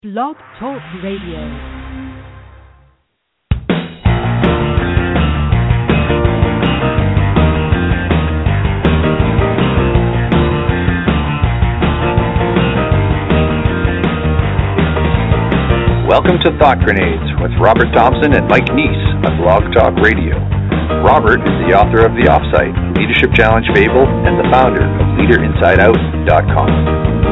Blog Talk Radio. Welcome to Thought Grenades with Robert Thompson and Mike Neese on Blog Talk Radio. Robert is the author of The Offsite, Leadership Challenge Fable, and the founder of LeaderInsideOut.com.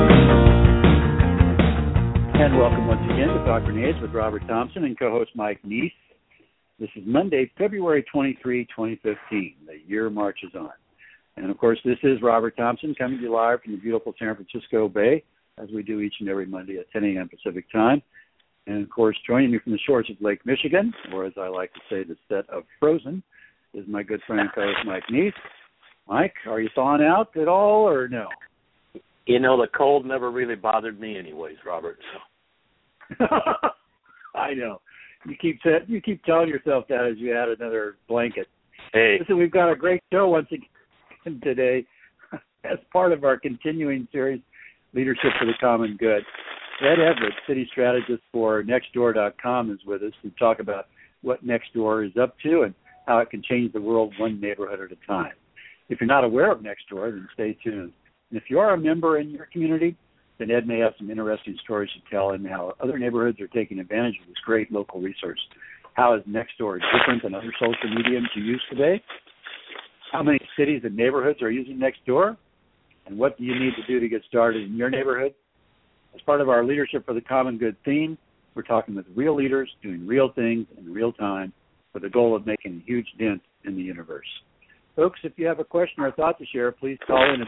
And welcome once again to Thought Grenades with Robert Thompson and co-host Mike Neese. This is Monday, February 23, 2015. The year marches on. And, of course, this is Robert Thompson coming to you live from the beautiful San Francisco Bay, as we do each and every Monday at 10 a.m. Pacific Time. And, of course, joining me from the shores of Lake Michigan, or as I like to say, the set of Frozen, is my good friend and co-host Mike Neese. Mike, are you thawing out at all or no? You know, the cold never really bothered me anyways, Robert. So. I know. You keep telling yourself that as you add another blanket. Hey. Listen, we've got a great show once again today as part of our continuing series, Leadership for the Common Good. Ed Everett, city strategist for Nextdoor.com, is with us to talk about what Nextdoor is up to and how it can change the world one neighborhood at a time. If you're not aware of Nextdoor, then stay tuned. And if you are a member in your community, then Ed may have some interesting stories to tell and how other neighborhoods are taking advantage of this great local resource. How is Nextdoor different than other social mediums you use today? How many cities and neighborhoods are using Nextdoor? And what do you need to do to get started in your neighborhood? As part of our Leadership for the Common Good theme, we're talking with real leaders doing real things in real time with the goal of making a huge dent in the universe. Folks, if you have a question or thought to share, please call in at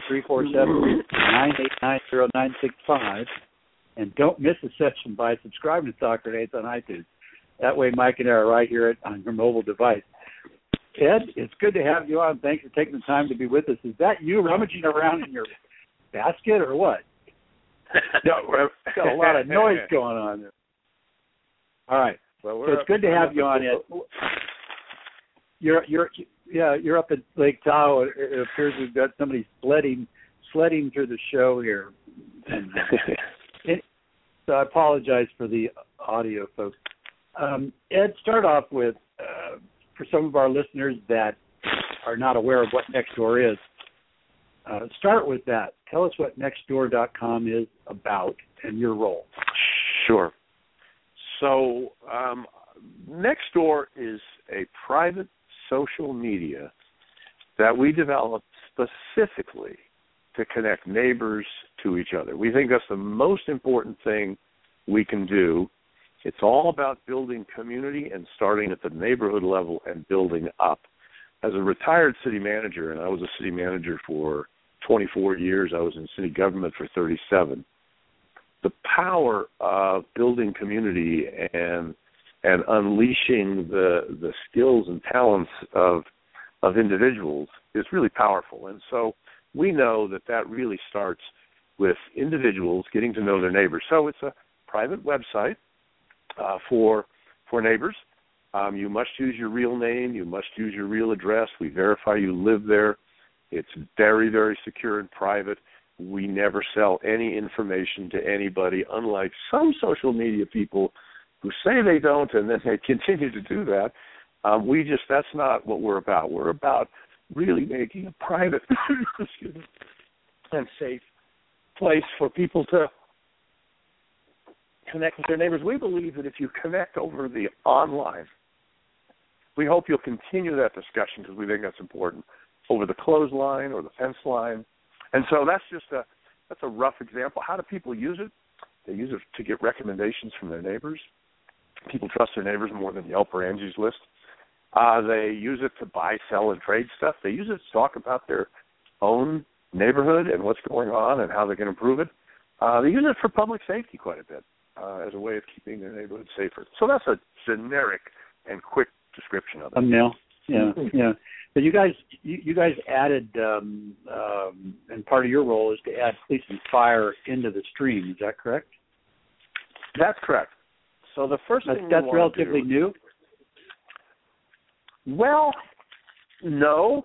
347-989-0965. And don't miss a session by subscribing to Thought Grenades on iTunes. That way Mike and I are right here on your mobile device. Ed, it's good to have you on. Thanks for taking the time to be with us. Is that you rummaging around in your basket or what? No, got a lot of noise going on there. All right. Well, so it's good to have you on, Ed. You're up at Lake Tahoe. It appears we've got somebody sledding through the show here. And so I apologize for the audio, folks. Ed, start off with, for some of our listeners that are not aware of what Nextdoor is, start with that. Tell us what Nextdoor.com is about and your role. Sure. So Nextdoor is a private social media that we developed specifically to connect neighbors to each other. We think that's the most important thing we can do. It's all about building community and starting at the neighborhood level and building up. As a retired city manager, and I was a city manager for 24 years, I was in city government for 37, the power of building community and unleashing the skills and talents of individuals is really powerful. And so we know that really starts with individuals getting to know their neighbors. So it's a private website for neighbors. You must use your real name. You must use your real address. We verify you live there. It's very, very secure and private. We never sell any information to anybody, unlike some social media people who say they don't and then they continue to do that. That's not what we're about. We're about really making a private and safe place for people to connect with their neighbors. We believe that if you connect over the online, we hope you'll continue that discussion because we think that's important, over the clothesline or the fence line. And so that's a rough example. How do people use it? They use it to get recommendations from their neighbors. People trust their neighbors more than Yelp or Angie's List. They use it to buy, sell, and trade stuff. They use it to talk about their own neighborhood and what's going on and how they can improve it. They use it for public safety quite a bit as a way of keeping their neighborhood safer. So that's a generic and quick description of it. Thumbnail. Yeah. But you guys added, and part of your role is to add police and fire into the stream. Is that correct? That's correct. So the first thing that's relatively new. Well, no.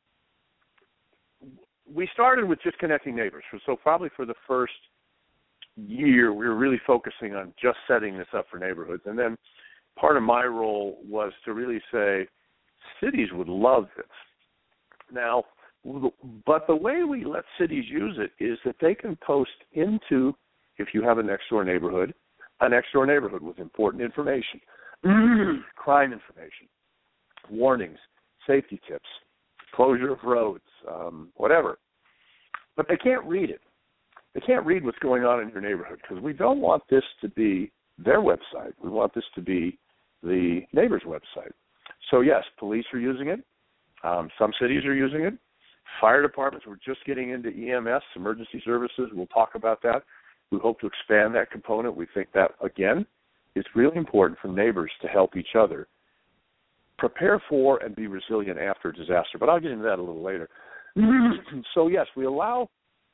We started with just connecting neighbors. So probably for the first year, we were really focusing on just setting this up for neighborhoods. And then part of my role was to really say, cities would love this. Now, but the way we let cities use it is that they can post into, if you have a next-door neighborhood with important information, crime information, warnings, safety tips, closure of roads, whatever. But they can't read it. They can't read what's going on in your neighborhood because we don't want this to be their website. We want this to be the neighbor's website. So, yes, police are using it. Some cities are using it. Fire departments, we're just getting into EMS, emergency services. We'll talk about that. We hope to expand that component. We think that, again, it's really important for neighbors to help each other prepare for and be resilient after a disaster. But I'll get into that a little later. So, yes, we allow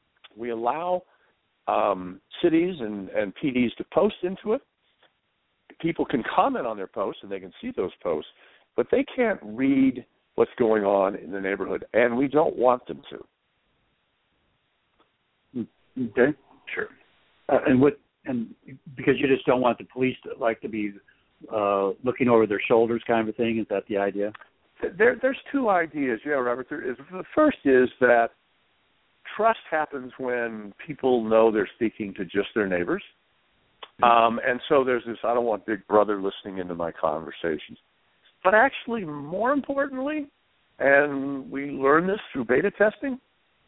cities and PDs to post into it. People can comment on their posts, and they can see those posts, but they can't read what's going on in the neighborhood, and we don't want them to. Okay, sure. And because you just don't want the police to be looking over their shoulders, kind of a thing. Is that the idea? There's two ideas, Robert. The first is that trust happens when people know they're speaking to just their neighbors, and so there's this. I don't want Big Brother listening into my conversations. But actually, more importantly, and we learned this through beta testing,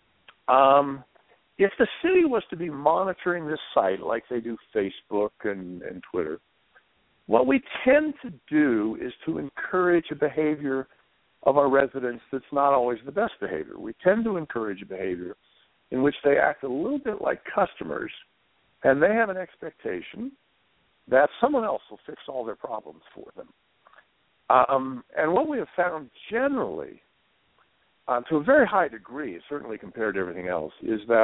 if the city was to be monitoring this site like they do Facebook and Twitter, what we tend to do is to encourage a behavior of our residents that's not always the best behavior. We tend to encourage a behavior in which they act a little bit like customers, and they have an expectation that someone else will fix all their problems for them. And what we have found generally, to a very high degree, certainly compared to everything else, is that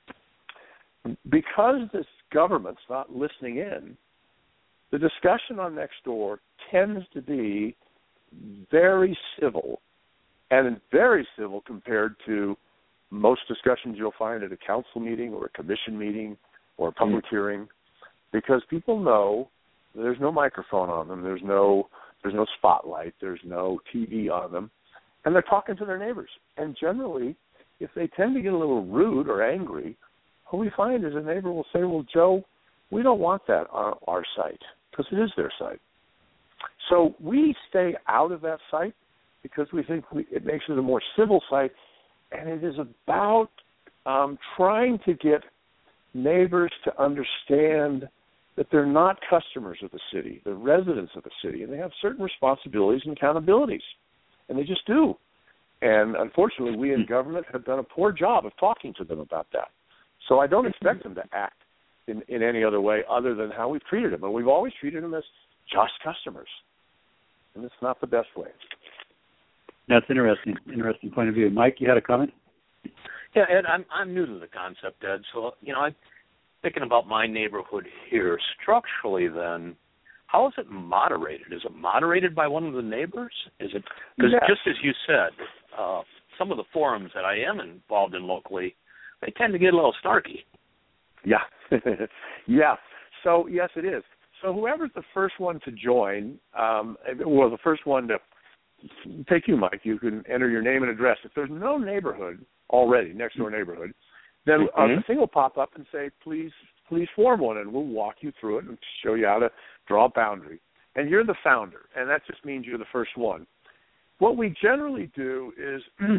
because this government's not listening in, the discussion on Nextdoor tends to be very civil, and very civil compared to most discussions you'll find at a council meeting or a commission meeting or a public hearing, because people know there's no microphone on them, there's no spotlight, there's no TV on them, and they're talking to their neighbors. And generally, if they tend to get a little rude or angry, what we find is a neighbor will say, well, Joe, we don't want that on our site, because it is their site. So we stay out of that site because we think it makes it a more civil site, and it is about trying to get neighbors to understand that they're not customers of the city, they're residents of the city, and they have certain responsibilities and accountabilities, and they just do. And unfortunately, we in government have done a poor job of talking to them about that. So I don't expect them to act in any other way other than how we've treated them. And we've always treated them as just customers, and it's not the best way. That's interesting point of view. Mike, you had a comment? Yeah, Ed, I'm new to the concept, Ed. So, I'm thinking about my neighborhood here. Structurally, then, how is it moderated? Is it moderated by one of the neighbors? Is it because just as you said, some of the forums that I am involved in locally, they tend to get a little snarky. Yeah, yeah. So yes, it is. So whoever's the first one to join, the first one to take you, Mike. You can enter your name and address. If there's no neighborhood already, next door neighborhood, then a thing will pop up and say, please form one, and we'll walk you through it and show you how to draw a boundary. And you're the founder, and that just means you're the first one. What we generally do is,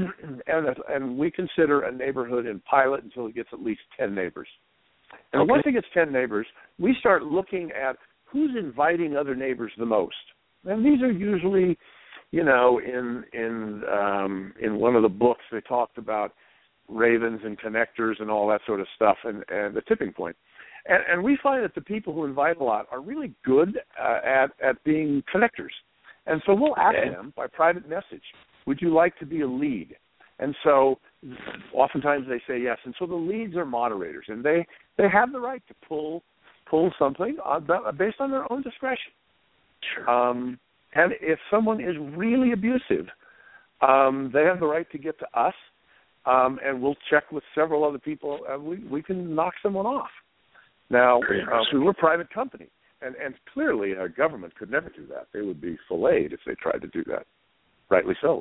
and we consider a neighborhood in pilot until it gets at least 10 neighbors. And once it gets 10 neighbors, we start looking at who's inviting other neighbors the most. And these are usually, in one of the books they talked about ravens and connectors and all that sort of stuff, and the tipping point. And we find that the people who invite a lot are really good at being connectors. And so we'll ask them by private message, would you like to be a lead? And so oftentimes they say yes. And so the leads are moderators, and they have the right to pull something based on their own discretion. Sure. And if someone is really abusive, they have the right to get to us, and we'll check with several other people, and we can knock someone off. Now, we were a private company, and clearly our government could never do that. They would be filleted if they tried to do that. Rightly so.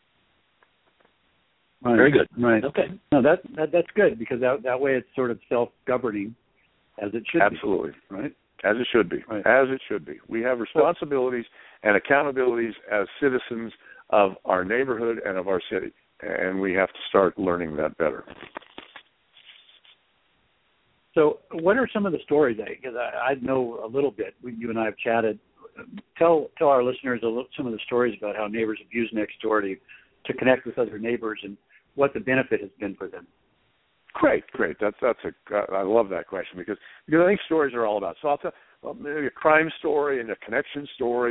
Right. Very good. Right. Okay. No, that's good, because that way it's sort of self-governing, as it should Absolutely. be. Right. As it should be. Right. As it should be. We have responsibilities and accountabilities as citizens of our neighborhood and of our city, and we have to start learning that better. So what are some of the stories? Because I know a little bit. You and I have chatted. Tell our listeners some of the stories about how neighbors have used Nextdoor to connect with other neighbors and what the benefit has been for them. Great. I love that question because I think stories are all about. So I'll tell maybe a crime story and a connection story.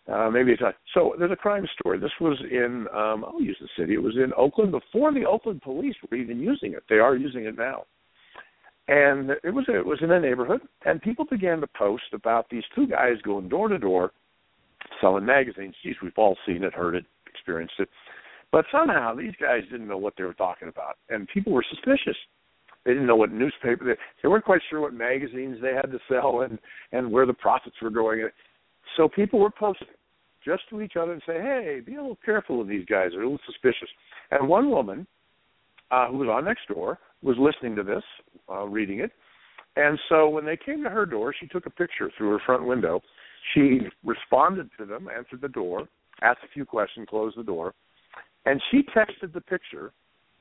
So there's a crime story. This was in I'll use the city. It was in Oakland before the Oakland police were even using it. They are using it now. And it was in a neighborhood, and people began to post about these two guys going door to door selling magazines. Geez, we've all seen it, heard it, experienced it. But somehow these guys didn't know what they were talking about, and people were suspicious. They didn't know what newspaper, they weren't quite sure what magazines they had to sell and where the profits were going. So people were posting just to each other and say, hey, be a little careful of these guys. They're a little suspicious. And one woman who was on Nextdoor was listening to this, reading it. And so when they came to her door, she took a picture through her front window. She responded to them, answered the door, asked a few questions, closed the door, and she texted the picture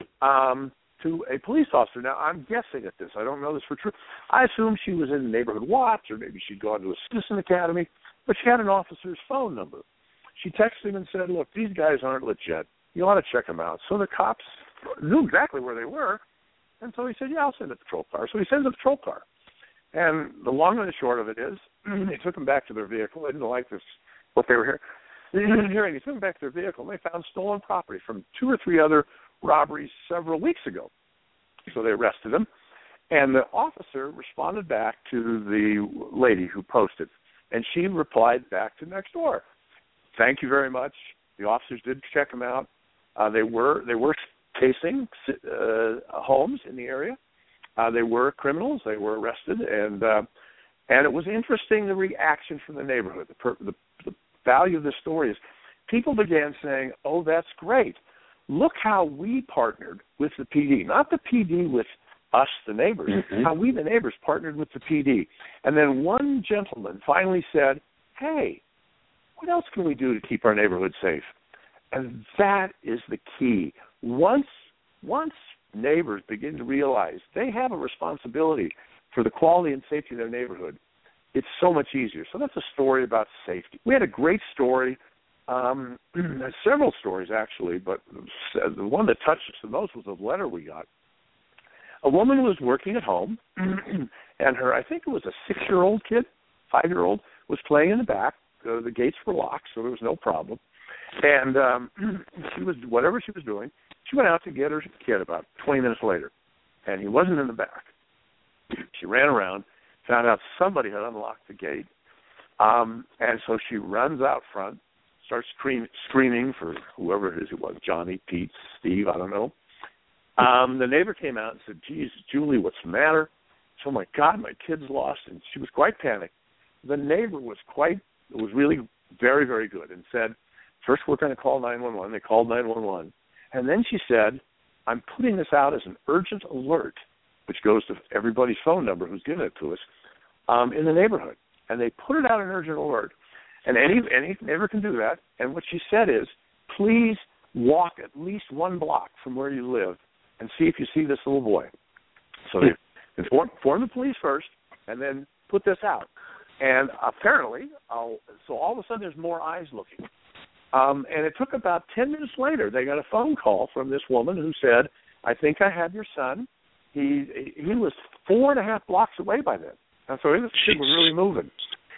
to a police officer. Now, I'm guessing at this. I don't know this for true. I assume she was in the neighborhood watch, or maybe she'd gone to a citizen academy, but she had an officer's phone number. She texted him and said, look, these guys aren't legit. You ought to check them out. So the cops knew exactly where they were, and so he said, yeah, I'll send a patrol car. So he sends a patrol car. And the long and the short of it is, they took them back to their vehicle. They didn't like this, what they were hearing. They took them back to their vehicle, and they found stolen property from 2 or 3 other robberies several weeks ago. So they arrested them. And the officer responded back to the lady who posted, and she replied back to Nextdoor. Thank you very much. The officers did check them out. They were casing homes in the area. They were criminals. They were arrested, and it was interesting, the reaction from the neighborhood. The value of the story is people began saying, "Oh, that's great. Look how we partnered with the PD, not the PD with us, the neighbors. Mm-hmm. How we, the neighbors, partnered with the PD." And then one gentleman finally said, "Hey, what else can we do to keep our neighborhood safe?" And that is the key. Once neighbors begin to realize they have a responsibility for the quality and safety of their neighborhood, it's so much easier. So that's a story about safety. We had a great story, several stories actually, but the one that touched us the most was a letter we got. A woman was working at home, and I think it was a 6-year-old kid, 5-year-old, was playing in the back. The gates were locked, so there was no problem. And she was, whatever she was doing, she went out to get her kid about 20 minutes later, and he wasn't in the back. She ran around, found out somebody had unlocked the gate, and so she runs out front, starts screaming for whoever it is it was, Johnny, Pete, Steve, I don't know. The neighbor came out and said, "Geez, Julie, what's the matter?" So, "Oh my God, my kid's lost," and she was quite panicked. The neighbor was really very, very good and said, "First, we're going to call 911. They called 911. And then she said, "I'm putting this out as an urgent alert," which goes to everybody's phone number who's given it to us, in the neighborhood. And they put it out an urgent alert. And any neighbor can do that. And what she said is, please walk at least 1 block from where you live and see if you see this little boy. So they inform the police first and then put this out. And apparently, so all of a sudden there's more eyes looking. And it took about 10 minutes later, they got a phone call from this woman who said, "I think I have your son. He was 4.5 blocks away by then." And so this kid was really moving.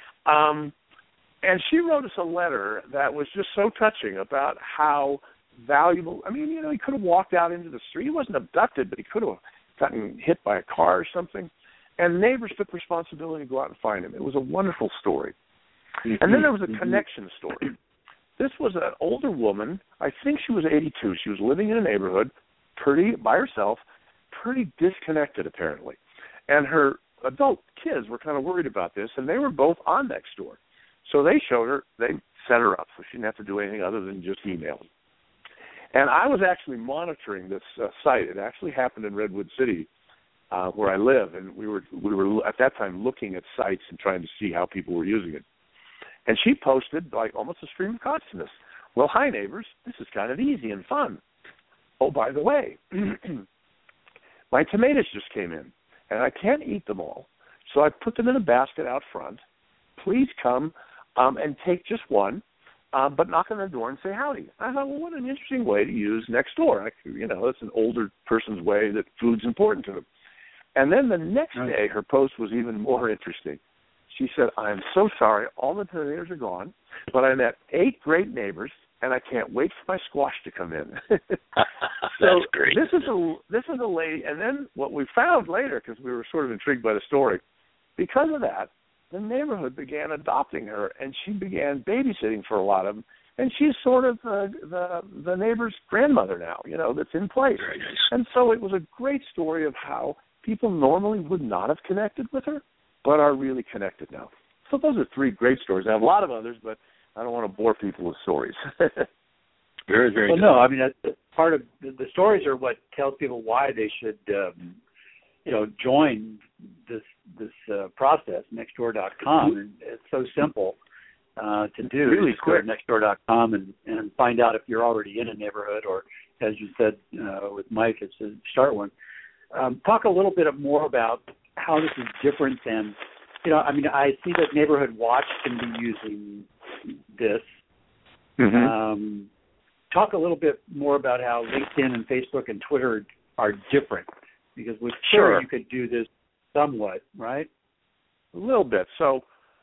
And she wrote us a letter that was just so touching about how valuable. I mean, he could have walked out into the street. He wasn't abducted, but he could have gotten hit by a car or something. And neighbors took responsibility to go out and find him. It was a wonderful story. And then there was a connection story. This was an older woman. I think she was 82. She was living in a neighborhood, pretty by herself, pretty disconnected apparently. And her adult kids were kind of worried about this, and they were both on Nextdoor. So they set her up so she didn't have to do anything other than just email. And I was actually monitoring this site. It actually happened in Redwood City, where I live, and we were at that time looking at sites and trying to see how people were using it. And she posted like almost a stream of consciousness. Well, hi neighbors, this is kind of easy and fun. Oh, by the way, my tomatoes just came in, and I can't eat them all, so I put them in a basket out front. Please come and take just one, but knock on the door and say howdy. I thought, well, what an interesting way to use Nextdoor. It's an older person's way that food's important to them. And then the next day, her post was even more interesting. She said, I'm so sorry, all the tomatoes are gone, but I met 8 great neighbors, and I can't wait for my squash to come in. That's great. This is a lady, and then what we found later, because we were sort of intrigued by the story, because of that, the neighborhood began adopting her, and she began babysitting for a lot of them, and she's sort of the neighbor's grandmother now, that's in place. Very nice. And so it was a great story of how people normally would not have connected with her, but are really connected now. So those are 3 great stories. I have a lot of others, but I don't want to bore people with stories. Very, very good. No, I mean, that's part of the stories are what tells people why they should, join this process, Nextdoor.com. And it's so simple to do. Really just go to Nextdoor.com and find out if you're already in a neighborhood, or as you said with Mike, it's to start one. Talk a little bit more about how this is different than, I see that Neighborhood Watch can be using this. Mm-hmm. Talk a little bit more about how LinkedIn and Facebook and Twitter are different, because with Twitter you could do this somewhat, right? A little bit. So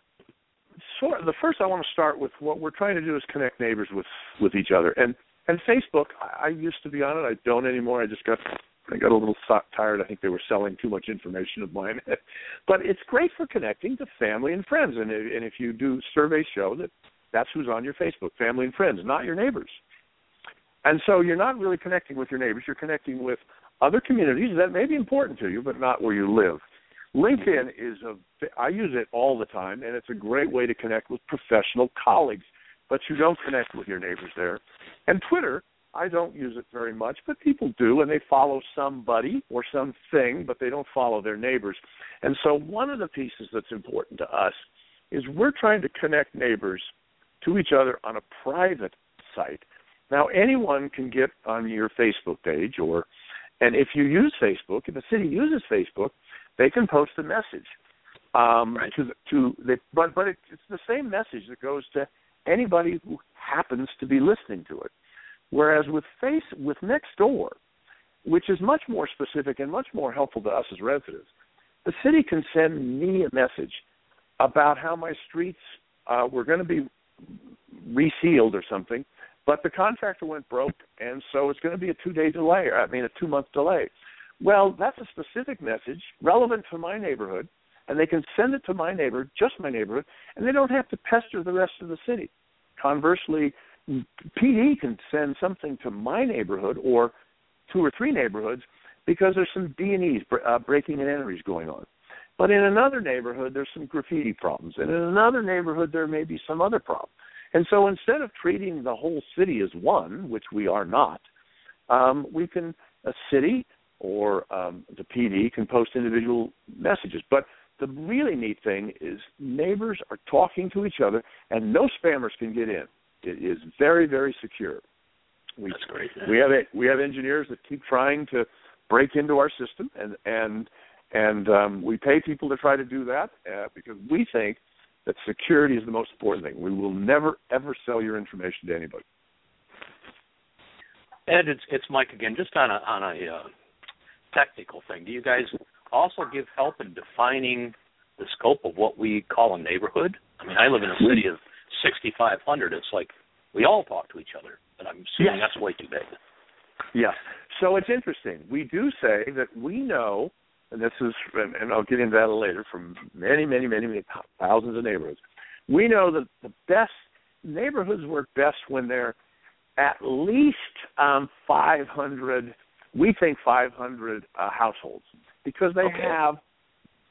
the first I want to start with what we're trying to do is connect neighbors with each other. And Facebook, I used to be on it. I don't anymore. I got a little tired. I think they were selling too much information of mine. But it's great for connecting to family and friends. And if you do surveys show that's who's on your Facebook, family and friends, not your neighbors. And so you're not really connecting with your neighbors. You're connecting with other communities that may be important to you, but not where you live. LinkedIn I use it all the time, and it's a great way to connect with professional colleagues, but you don't connect with your neighbors there. And Twitter, I don't use it very much, but people do, and they follow somebody or something, but they don't follow their neighbors. And so one of the pieces that's important to us is we're trying to connect neighbors to each other on a private site. Now, anyone can get on your Facebook page, and if you use Facebook, if a city uses Facebook, they can post a message. Right. But it's the same message that goes to anybody who happens to be listening to it. Whereas with Nextdoor, which is much more specific and much more helpful to us as residents, the city can send me a message about how my streets were going to be resealed or something, but the contractor went broke, and so it's going to be a 2-month delay. Well, that's a specific message relevant to my neighborhood, and they can send it to my neighbor, just my neighborhood, and they don't have to pester the rest of the city. Conversely, PD can send something to my neighborhood or 2 or 3 neighborhoods because there's some B&Es, breaking and entries going on. But in another neighborhood, there's some graffiti problems. And in another neighborhood, there may be some other problem. And so instead of treating the whole city as one, which we are not, a city or the PD can post individual messages. But the really neat thing is neighbors are talking to each other, and no spammers can get in. It is very, very secure. That's great. We have engineers that keep trying to break into our system, and we pay people to try to do that because we think that security is the most important thing. We will never, ever sell your information to anybody. Ed, it's Mike again. Just on a technical thing, do you guys also give help in defining the scope of what we call a neighborhood? I mean, I live in a city of 6,500. It's like we all talk to each other, but I'm assuming that's way too big. Yes. So it's interesting. We do say that we know, and I'll get into that later, from many, many, many, many thousands of neighborhoods. We know that the best neighborhoods work best when they're at least 500. We think 500 households, because they have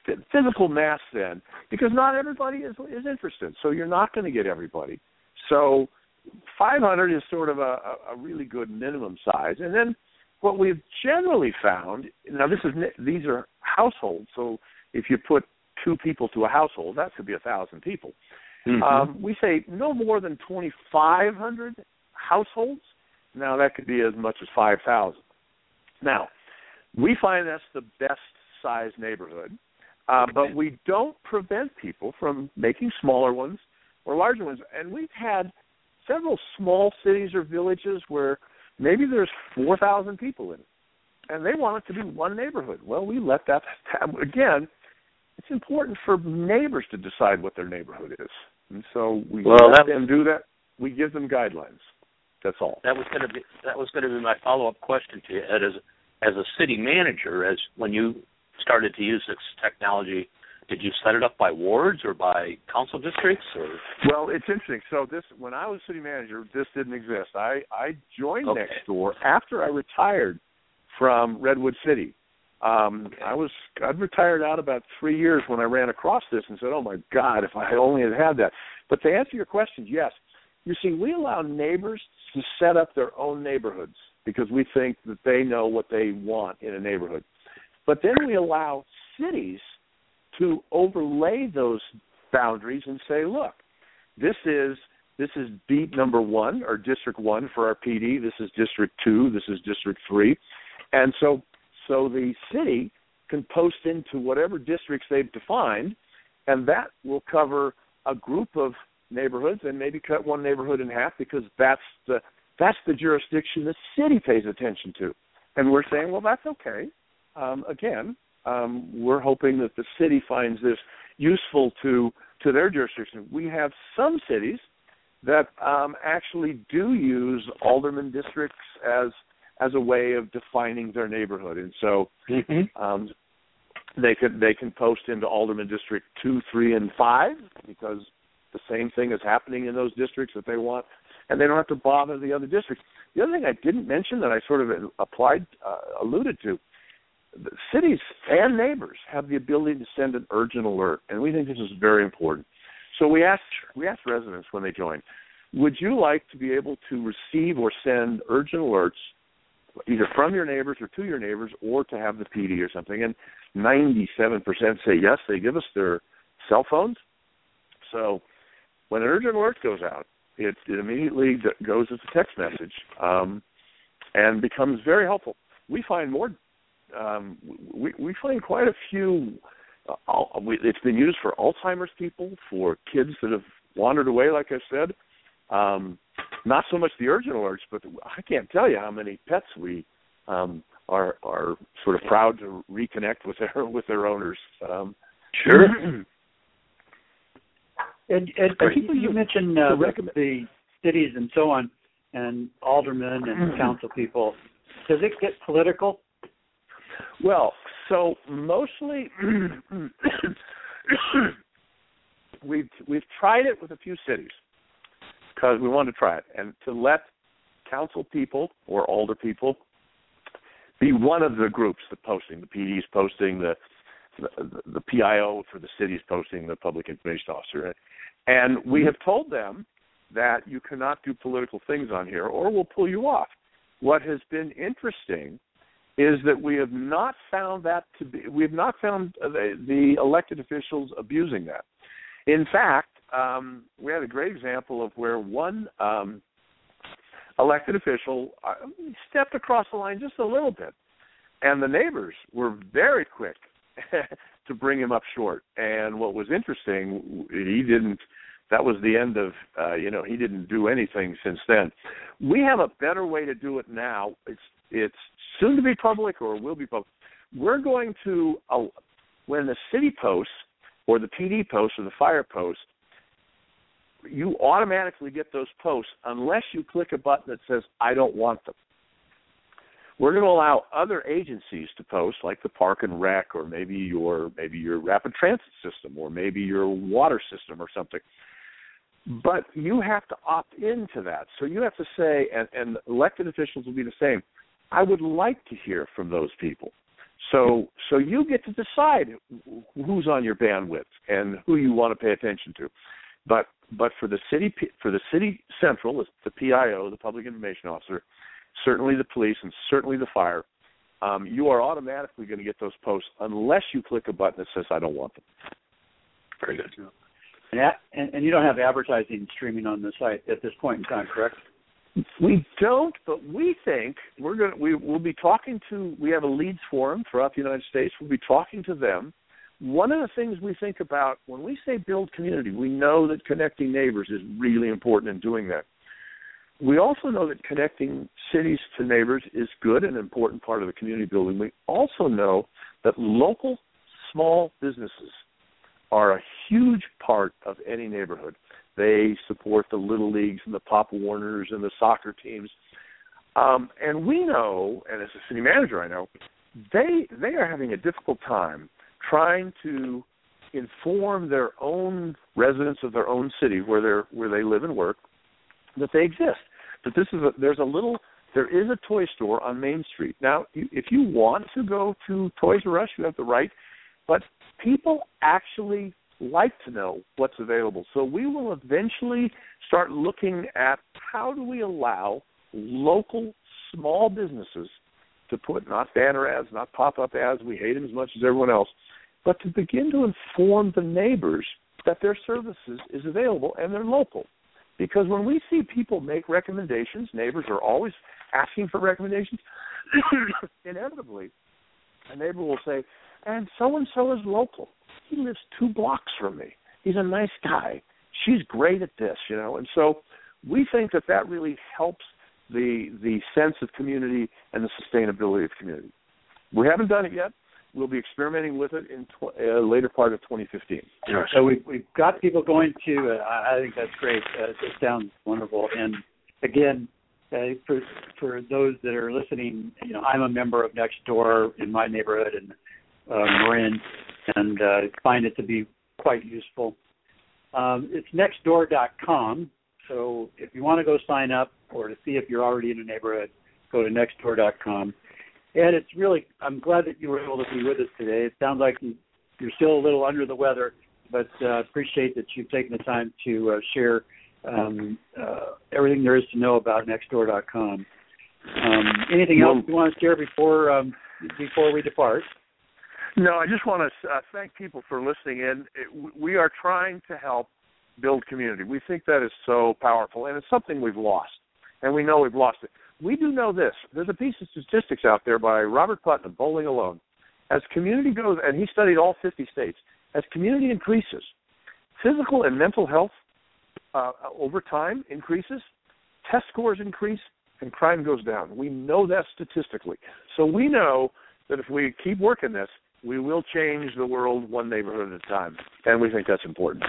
physical mass then, because not everybody is interested. So you're not going to get everybody. So 500 is sort of a really good minimum size. And then what we've generally found, now these are households, so if you put 2 people to a household, that could be 1,000 people. Mm-hmm. We say no more than 2,500 households. Now that could be as much as 5,000. Now, we find that's the best size neighborhood, but we don't prevent people from making smaller ones or larger ones. And we've had several small cities or villages where maybe there's 4,000 people in it, and they want it to be one neighborhood. Well, we let that happen. Again, it's important for neighbors to decide what their neighborhood is. And so we let them do that. We give them guidelines. That's all. That was going to be my follow-up question to you, Ed. As a city manager, as when you started to use this technology, did you set it up by wards or by council districts? Or? Well, it's interesting. So when I was city manager, this didn't exist. I joined Nextdoor after I retired from Redwood City. I'd retired out about 3 years when I ran across this and said, oh, my God, if I only had that. But to answer your question, yes. You see, we allow neighbors to set up their own neighborhoods because we think that they know what they want in a neighborhood. But then we allow cities to overlay those boundaries and say, look, this is beat number 1 or District 1 for our PD. This is District 2. This is District 3. And so the city can post into whatever districts they've defined, and that will cover a group of neighborhoods and maybe cut one neighborhood in half because that's the jurisdiction the city pays attention to. And we're saying, well, that's okay. We're hoping that the city finds this useful to their jurisdiction. We have some cities that actually do use alderman districts as a way of defining their neighborhood, and so they can post into alderman district 2, 3, and 5 because the same thing is happening in those districts that they want, and they don't have to bother the other districts. The other thing I didn't mention that I sort of alluded to, the cities and neighbors have the ability to send an urgent alert, and we think this is very important. So we asked residents when they joined, would you like to be able to receive or send urgent alerts either from your neighbors or to your neighbors or to have the PD or something? And 97% say yes, they give us their cell phones. So when an urgent alert goes out, it immediately goes as a text message and becomes very helpful. We find we find quite a few. It's been used for Alzheimer's people, for kids that have wandered away, like I said. Not so much the urgent alerts, but I can't tell you how many pets we are sort of proud to reconnect with their owners. Sure. And you mentioned the cities and so on, and aldermen and council people. Does it get political? Well, so mostly we've tried it with a few cities because we wanted to try it, and to let council people or alder people be one of the groups that posting. The PD's posting, the PIO for the city's posting, the public information officer. And we have told them that you cannot do political things on here or we'll pull you off. What has been interesting is that we have not found the elected officials abusing that. In fact, we had a great example of where one elected official stepped across the line just a little bit, and the neighbors were very quick to bring him up short. And what was interesting, that was the end of, he didn't do anything since then. We have a better way to do it now. It's soon to be public or will be public. We're going to, when the city posts or the PD posts or the fire posts, you automatically get those posts unless you click a button that says, I don't want them. We're going to allow other agencies to post, like the Park and Rec, or maybe your rapid transit system, or maybe your water system or something. But you have to opt into that. So you have to say, and elected officials will be the same, I would like to hear from those people. So you get to decide who's on your bandwidth and who you want to pay attention to. But for the city central, the PIO, the public information officer, certainly the police, and certainly the fire, you are automatically going to get those posts unless you click a button that says I don't want them. Very good. And you don't have advertising streaming on the site at this point in time, correct? We don't, but we think we'll be talking to. We have a leads forum throughout the United States. We'll be talking to them. One of the things we think about when we say build community, we know that connecting neighbors is really important in doing that. We also know that connecting cities to neighbors is good and an important part of the community building. We also know that local small businesses are a huge part of any neighborhood. They support the Little Leagues and the Pop Warners and the soccer teams. And we know, and as a city manager I know, they are having a difficult time trying to inform their own residents of their own city where they live and work that they exist. That there is a toy store on Main Street. Now, if you want to go to Toys R Us, you have the right, but people actually like to know what's available. So we will eventually start looking at how do we allow local small businesses to put not banner ads, not pop-up ads, we hate them as much as everyone else, but to begin to inform the neighbors that their services is available and they're local. Because when we see people make recommendations, neighbors are always asking for recommendations, inevitably a neighbor will say, and so-and-so is local. He lives 2 blocks from me. He's a nice guy. She's great at this, And so we think that really helps the sense of community and the sustainability of community. We haven't done it yet. We'll be experimenting with it in later part of 2015. So we've got people going to. I think that's great. It sounds wonderful. And again, for those that are listening, I'm a member of Nextdoor in my neighborhood in Marin, and find it to be quite useful. It's nextdoor.com. So if you want to go sign up or to see if you're already in a neighborhood, go to nextdoor.com. And it's really, I'm glad that you were able to be with us today. It sounds like you're still a little under the weather, but appreciate that you've taken the time to share everything there is to know about nextdoor.com. Anything else you want to share before we depart? No, I just want to thank people for listening in. We are trying to help build community. We think that is so powerful, and it's something we've lost, and we know we've lost it. We do know this. There's a piece of statistics out there by Robert Putnam, Bowling Alone. As community goes, and he studied all 50 states, as community increases, physical and mental health over time increases, test scores increase, and crime goes down. We know that statistically. So we know that if we keep working this, we will change the world one neighborhood at a time, and we think that's important.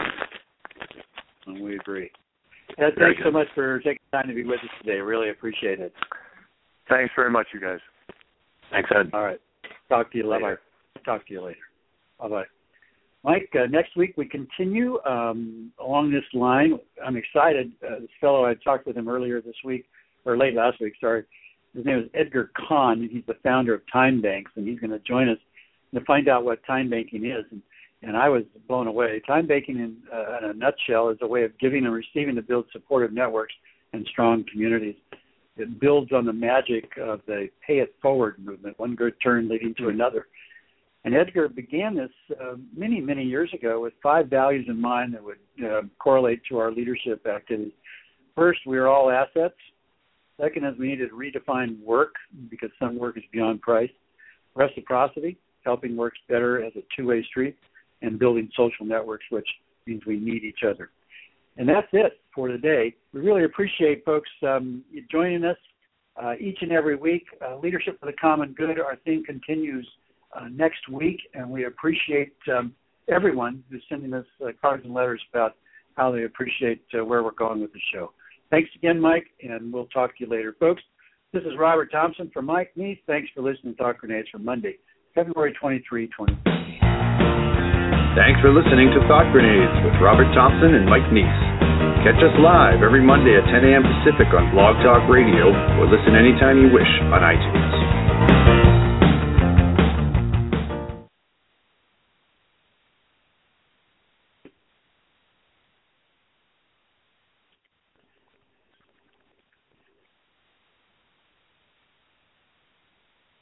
And we agree. Ed, thanks so much for taking the time to be with us today. Really appreciate it. Thanks very much, you guys. Thanks, Ed. All right. Talk to you later. Bye-bye. Talk to you later. Bye-bye. Mike, next week we continue along this line. I'm excited. This fellow, I talked with him earlier this week, or late last week, sorry. His name is Edgar Kahn. He's the founder of Time Banks, and he's going to join us to find out what time banking is. And I was blown away. Time banking, in a nutshell, is a way of giving and receiving to build supportive networks and strong communities. It builds on the magic of the pay it forward movement, one good turn leading to another. And Edgar began this many, many years ago with 5 values in mind that would correlate to our leadership activities. First, we are all assets. Second is we need to redefine work because some work is beyond price. Reciprocity, helping works better as a two-way street. And building social networks, which means we need each other. And that's it for today. We really appreciate folks joining us each and every week. Leadership for the Common Good, our theme continues next week, and we appreciate everyone who's sending us cards and letters about how they appreciate where we're going with the show. Thanks again, Mike, and we'll talk to you later. Folks, this is Robert Thompson for Mike Neese. Thanks for listening to Thought Grenades for Monday, February 23, 2015. Thanks for listening to Thought Grenades with Robert Thompson and Mike Neese. Catch us live every Monday at 10 a.m. Pacific on Blog Talk Radio or listen anytime you wish on iTunes.